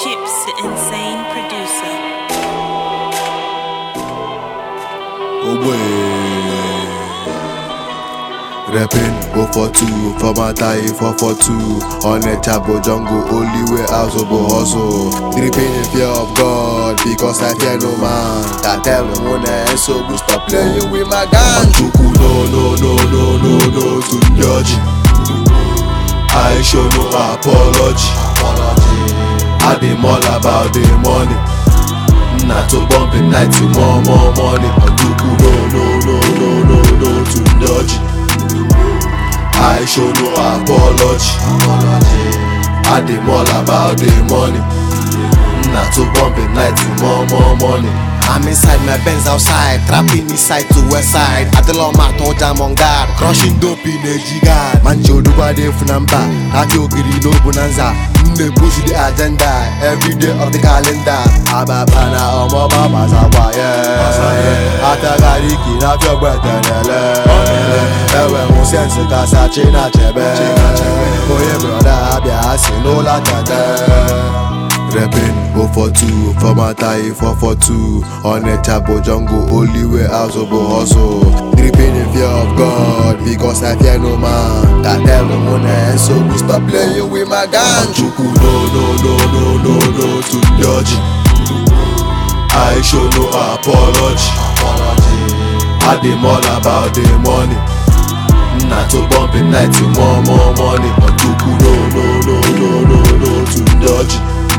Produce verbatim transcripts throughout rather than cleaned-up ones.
Chips, the insane producer. Oh boy. Reppin' oh for two, for my tie four for two. On a chabo jungle, only way out of a hustle. Dripping in fear of God, because I fear no man. That tell me when I so we stop playing with my gun. Chuku no no no no no no to judge. I show no apology. I dem all about the money. Not to bump it night to more more money. Chuku no no no no no no to judge. I show no apology. I dem all about the money. Not to bump it night to more more money. I'm inside my Benz outside, trapping east side to west side. At the law mat or jam on guard, crushing dope in a jigard. Manjo do what they funamba, not your giri no bonanza. They push the agenda every day of the calendar. Ababana omo baba sawaye, Atagariki na fyo bwetenele. Ewe mo sense kasa china chebe. Oye brother abia sinola tete. Reppin' oh for two, for my tie four for two. On a chabo jungle, only way out of a hustle. Dripping in fear of God, because I fear no man. That tell me when I so we stop playing with my gun. Chuku no no no no no no to judge. I show no apology. I dem all about the money. Not to bump it night to more more money. Chuku no no no no no no to judge.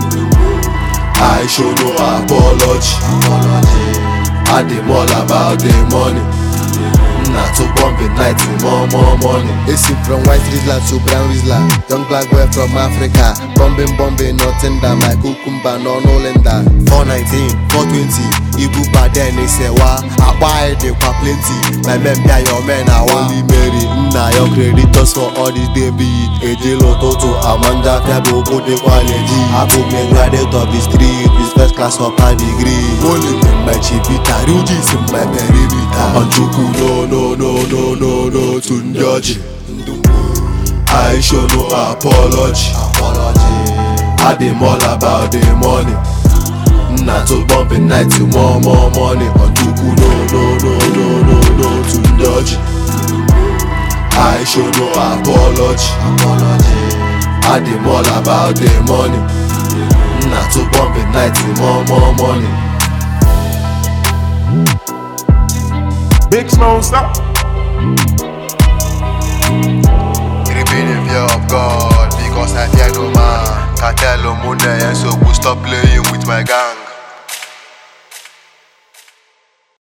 I show no apology. I dem all about the money. Not to bump it night to more more money. It's from white Rizla to brown Rizla. Young black boy from Africa. Bombing, bombing, nothing that my cucumber, no no lender. four nineteen, four twenty. Ibu baden they say wa. I buy they kwa plenty. My men be your men I Only Mary, na your creditors for all this day be it. Eje Lototo, Amanda, Fiabo, Kote Kwaleji. Abu me graduate of the street with first class upper degree. Only in my chipita, Rujis in my peribita. On Chuku, no, no, no, no, no, no, to judge. I show no apology. I dem all about the money. Not to bump it night to more more money. On Chuku, no, no, no, no, no, no, to judge. I show no apology. I dem all about the money. Not to bump it night to more more money. Big Smoke, stop. Dripping in fear of God, because I fear no man. Can't tell no money, and so we stop playing with my gang.